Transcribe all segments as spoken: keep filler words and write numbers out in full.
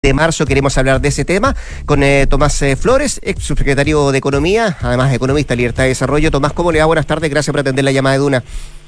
de marzo queremos hablar de ese tema con eh, Tomás eh, Flores, ex subsecretario de Economía, además economista, Libertad de Desarrollo. Tomás, ¿cómo le va? Buenas tardes, gracias por atender la llamada de Duna.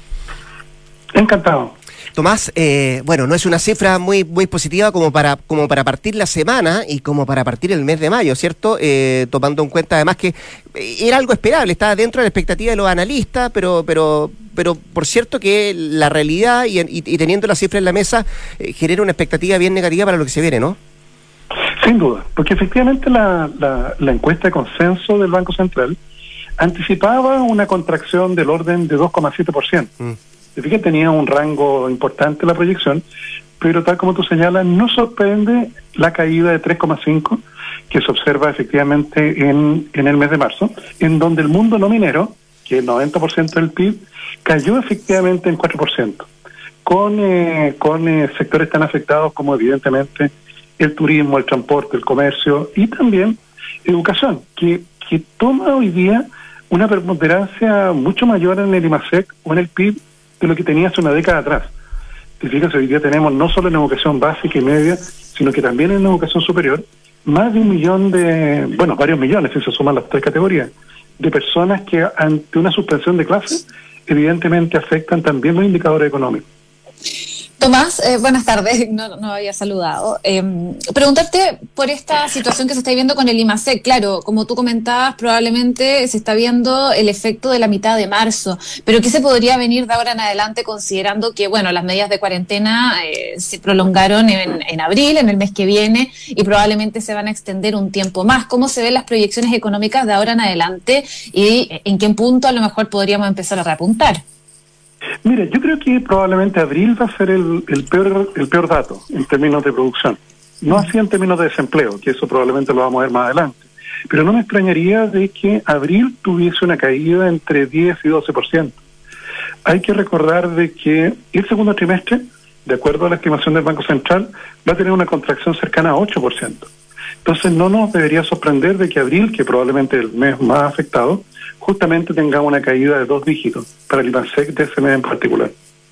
Encantado. Tomás, eh, bueno, no es una cifra muy muy positiva como para como para partir la semana y como para partir el mes de mayo, ¿cierto? Eh, tomando en cuenta además que era algo esperable, estaba dentro de la expectativa de los analistas, pero pero pero por cierto que la realidad y, y, y teniendo la cifra en la mesa eh, genera una expectativa bien negativa para lo que se viene, ¿no? Sin duda, porque efectivamente la, la, la encuesta de consenso del Banco Central anticipaba una contracción del orden de dos coma siete por ciento. Mm. Fíjate, tenía un rango importante la proyección, pero tal como tú señalas, no sorprende la caída de tres coma cinco que se observa efectivamente en, en el mes de marzo, en donde el mundo no minero, que es el noventa por ciento del P I B, cayó efectivamente en cuatro por ciento, con, eh, con eh, sectores tan afectados como evidentemente el turismo, el transporte, el comercio y también educación, que, que toma hoy día una preponderancia mucho mayor en el IMASEC o en el P I B de lo que tenía hace una década atrás. Te fijas, hoy día tenemos no solo en educación básica y media, sino que también en educación superior, más de un millón de, bueno, varios millones, si se suman las tres categorías, de personas que ante una suspensión de clases, evidentemente afectan también los indicadores económicos. Tomás, eh, buenas tardes, no, no había saludado. Eh, preguntarte por esta situación que se está viviendo con el IMASEC. Claro, como tú comentabas, probablemente se está viendo el efecto de la mitad de marzo, pero ¿qué se podría venir de ahora en adelante considerando que, bueno, las medidas de cuarentena eh, se prolongaron en, en abril, en el mes que viene, y probablemente se van a extender un tiempo más? ¿Cómo se ven las proyecciones económicas de ahora en adelante y en qué punto a lo mejor podríamos empezar a reapuntar? Mire, yo creo que probablemente abril va a ser el, el peor el peor dato en términos de producción. No así en términos de desempleo, que eso probablemente lo vamos a ver más adelante. Pero no me extrañaría de que abril tuviese una caída entre diez y doce por ciento. Hay que recordar de que el segundo trimestre, de acuerdo a la estimación del Banco Central, va a tener una contracción cercana a ocho por ciento. Entonces no nos debería sorprender de que abril, que probablemente es el mes más afectado, justamente tengamos una caída de dos dígitos para el IMASEC de ese mes en particular.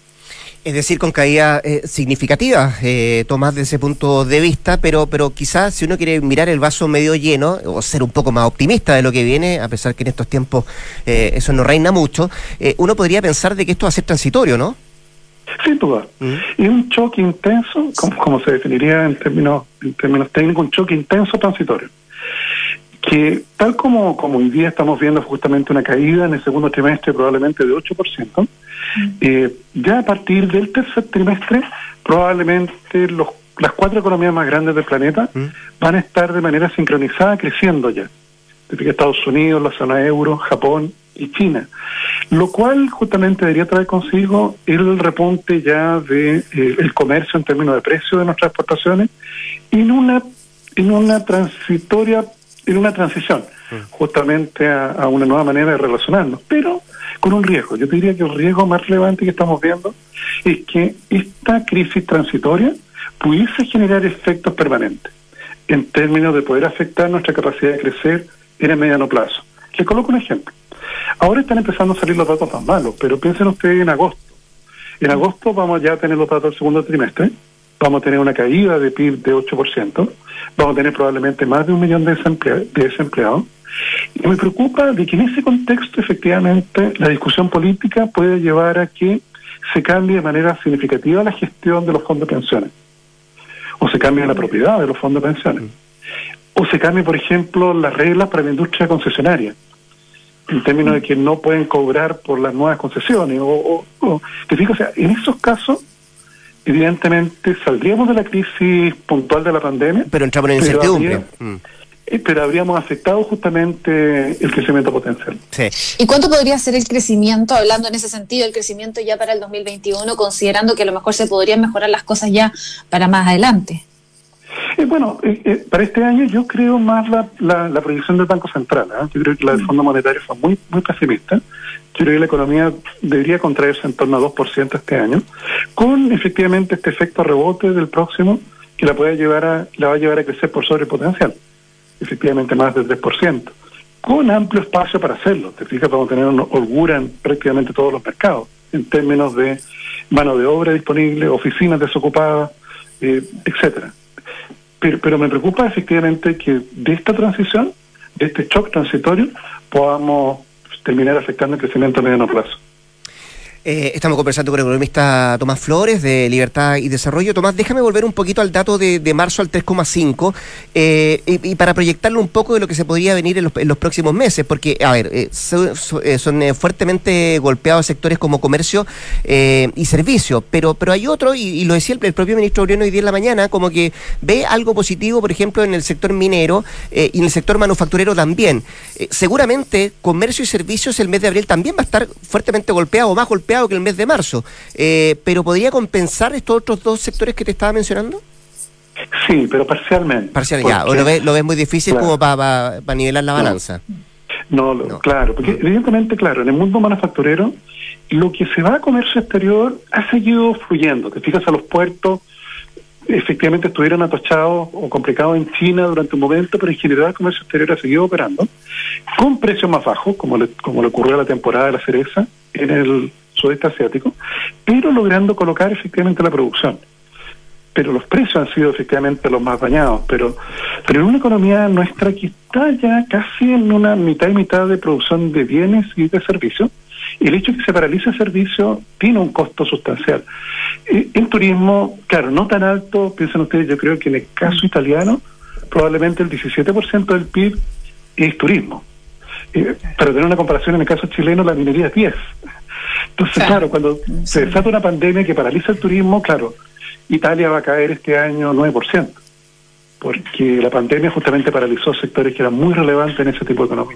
Es decir, con caída eh, significativa, eh, Tomás, de ese punto de vista, pero pero quizás si uno quiere mirar el vaso medio lleno o ser un poco más optimista de lo que viene, a pesar que en estos tiempos eh, eso no reina mucho, eh, uno podría pensar de que esto va a ser transitorio, ¿no? Sin duda. Mm. Y un choque intenso, como, como se definiría en términos, en términos técnicos, un choque intenso transitorio. Que tal como, como hoy día estamos viendo justamente una caída en el segundo trimestre probablemente de ocho por ciento, mm. eh, ya a partir del tercer trimestre probablemente los, las cuatro economías más grandes del planeta mm. van a estar de manera sincronizada creciendo ya. Desde que Estados Unidos, la zona euro, Japón y China. Lo cual justamente debería traer consigo el repunte ya de eh, el comercio en términos de precio de nuestras exportaciones en una, en una transitoria en una transición, justamente a, a una nueva manera de relacionarnos, pero con un riesgo. Yo te diría que el riesgo más relevante que estamos viendo es que esta crisis transitoria pudiese generar efectos permanentes en términos de poder afectar nuestra capacidad de crecer en el mediano plazo. Les coloco un ejemplo. Ahora están empezando a salir los datos más malos, pero piensen ustedes en agosto. En agosto vamos ya a tener los datos del segundo trimestre, vamos a tener una caída de P I B de ocho por ciento, vamos a tener probablemente más de un millón de, desemplea- de desempleados. Y me preocupa de que en ese contexto, efectivamente, la discusión política puede llevar a que se cambie de manera significativa la gestión de los fondos de pensiones, o se cambie la propiedad de los fondos de pensiones, o se cambie, por ejemplo, las reglas para la industria concesionaria, en términos de que no pueden cobrar por las nuevas concesiones. O, o, o te fijas, o sea, en esos casos, evidentemente saldríamos de la crisis puntual de la pandemia, pero entramos en incertidumbre. Pero, habría, mm. pero habríamos afectado justamente el crecimiento potencial. Sí. ¿Y cuánto podría ser el crecimiento, hablando en ese sentido, el crecimiento ya para el dos mil veintiuno, considerando que a lo mejor se podrían mejorar las cosas ya para más adelante? Eh, bueno, eh, eh, para este año yo creo más la, la, la proyección del Banco Central. ¿eh? Yo creo que la del Fondo Monetario fue muy muy pesimista. Yo creo que la economía debería contraerse en torno a dos por ciento este año, con efectivamente este efecto rebote del próximo que la puede llevar a la va a llevar a crecer por sobre el potencial, efectivamente más del tres por ciento, con amplio espacio para hacerlo. Te fijas, vamos a tener una holgura en prácticamente todos los mercados, en términos de mano de obra disponible, oficinas desocupadas, eh, etcétera. pero, pero me preocupa efectivamente que de esta transición, de este shock transitorio, podamos terminar afectando el crecimiento a mediano plazo. Eh, estamos conversando con el economista Tomás Flores de Libertad y Desarrollo. Tomás, déjame volver un poquito al dato de, de marzo al tres coma cinco eh, y, y para proyectarlo un poco de lo que se podría venir en los, en los próximos meses, porque, a ver, eh, son, son eh, fuertemente golpeados sectores como comercio eh, y servicio, pero pero hay otro, y, y lo decía el, el propio ministro Briones hoy día en la mañana, como que ve algo positivo, por ejemplo, en el sector minero eh, y en el sector manufacturero también. Eh, seguramente comercio y servicios el mes de abril también va a estar fuertemente golpeado, más golpeado que el mes de marzo, eh, pero ¿podría compensar estos otros dos sectores que te estaba mencionando? Sí, pero parcialmente. Parcialmente, ya, o lo ves, lo ves muy difícil, claro, como para pa, pa nivelar la balanza. No, no, no, claro, porque evidentemente, claro, en el mundo manufacturero, lo que se va a comercio exterior ha seguido fluyendo. Te fijas, a los puertos, efectivamente estuvieron atochados o complicados en China durante un momento, pero en general el comercio exterior ha seguido operando, con precios más bajos, como le, como le ocurrió a la temporada de la cereza en el sudeste asiático, pero logrando colocar efectivamente la producción. Pero los precios han sido efectivamente los más dañados, pero pero en una economía nuestra que está ya casi en una mitad y mitad de producción de bienes y de servicios, el hecho de que se paralice el servicio tiene un costo sustancial. En turismo, claro, no tan alto, piensen ustedes, yo creo que en el caso italiano, probablemente el diecisiete por ciento del P I B es turismo. Eh, para tener una comparación, en el caso chileno, la minería es diez. Entonces, claro, claro cuando sí. se desata una pandemia que paraliza el turismo, claro, Italia va a caer este año nueve por ciento, porque la pandemia justamente paralizó sectores que eran muy relevantes en ese tipo de economía.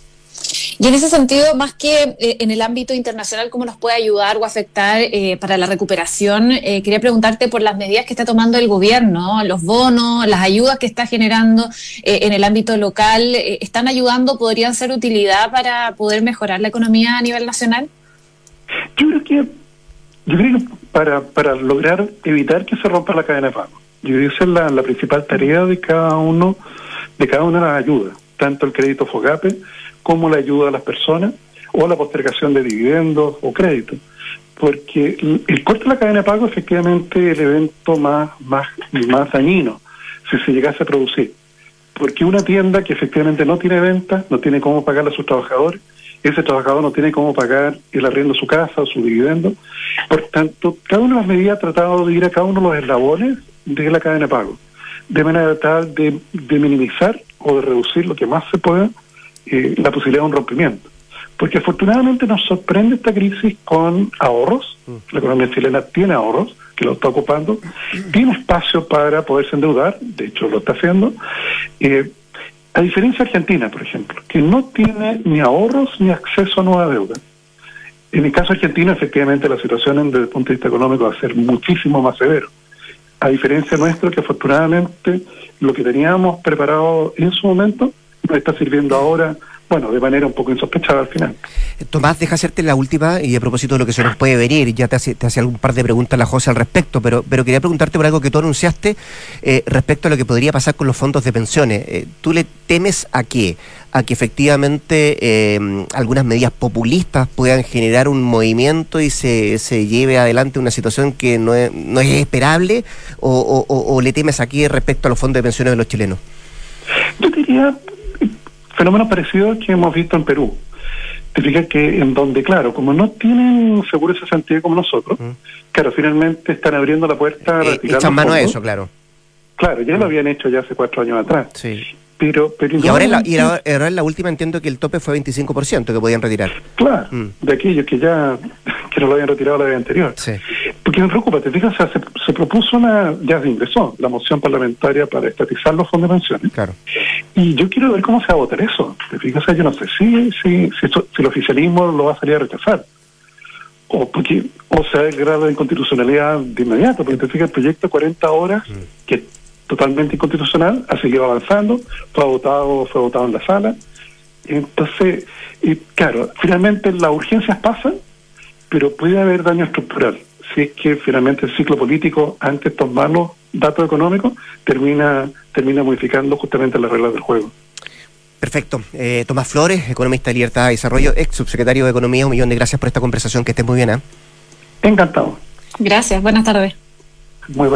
Y en ese sentido, más que eh, en el ámbito internacional, ¿cómo nos puede ayudar o afectar eh, para la recuperación? Eh, quería preguntarte por las medidas que está tomando el gobierno, los bonos, las ayudas que está generando eh, en el ámbito local. Eh, ¿Están ayudando, podrían ser utilidad para poder mejorar la economía a nivel nacional? Yo creo que, yo creo que para, para lograr evitar que se rompa la cadena de pago, yo creo que esa es la, la principal tarea de cada uno, de cada una de las ayudas, tanto el crédito FOGAPE como la ayuda a las personas o la postergación de dividendos o créditos, porque el, el corte de la cadena de pago efectivamente es el evento más, más, más dañino si se llegase a producir, porque una tienda que efectivamente no tiene ventas, no tiene cómo pagarle a sus trabajadores, ese trabajador no tiene cómo pagar el arriendo de su casa o su dividendo. Por tanto, cada una de las medidas ha tratado de ir a cada uno de los eslabones de la cadena de pago, de manera tal de, de minimizar o de reducir lo que más se pueda eh, la posibilidad de un rompimiento. Porque afortunadamente nos sorprende esta crisis con ahorros. La economía chilena tiene ahorros, que lo está ocupando, tiene espacio para poderse endeudar, de hecho lo está haciendo, eh, a diferencia de Argentina, por ejemplo, que no tiene ni ahorros ni acceso a nueva deuda. En el caso argentino, efectivamente, la situación desde el punto de vista económico va a ser muchísimo más severo. A diferencia nuestro, que afortunadamente lo que teníamos preparado en su momento nos está sirviendo ahora, bueno, de manera un poco insospechada al final. Tomás, deja hacerte la última, y a propósito de lo que se nos puede venir, ya te hace, te hace algún par de preguntas la José al respecto, pero, pero quería preguntarte por algo que tú anunciaste eh, respecto a lo que podría pasar con los fondos de pensiones. Eh, ¿Tú le temes a qué? A que efectivamente eh, algunas medidas populistas puedan generar un movimiento y se, se lleve adelante una situación que no es, no es esperable, o, o, o le temes aquí respecto a los fondos de pensiones de los chilenos? Yo diría fenómenos parecidos que hemos visto en Perú. Te fijas que en donde, claro, como no tienen seguro esa sentido como nosotros, mm. claro, finalmente están abriendo la puerta a retirar echan mano a eso, claro. Claro, ya mm. lo habían hecho ya hace cuatro años atrás. Sí. Pero, pero y, ahora en la, y ahora en la última entiendo que el tope fue veinticinco por ciento que podían retirar. Claro, mm. de aquellos que ya que no lo habían retirado la vez anterior. Sí. Porque me preocupa, te fijas, o sea, se, se propuso una, ya se ingresó, la moción parlamentaria para estatizar los fondos de pensiones. Claro. Y yo quiero ver cómo se va a votar eso. Te fijas, o sea, yo no sé si, si, si, esto, si el oficialismo lo va a salir a rechazar. O porque o sea el grado de inconstitucionalidad de inmediato, porque te fijas, el proyecto cuarenta horas, mm. que totalmente inconstitucional, ha seguido avanzando, fue votado, fue votado en la sala. Entonces, y claro, finalmente las urgencias pasan, pero puede haber daño estructural. Si es que finalmente el ciclo político, antes de estos malos datos económicos, termina, termina modificando justamente las reglas del juego. Perfecto. Eh, Tomás Flores, economista de Libertad y Desarrollo, ex subsecretario de Economía, un millón de gracias por esta conversación, que estés muy bien. ¿eh? Encantado. Gracias, buenas tardes. Muy buenas.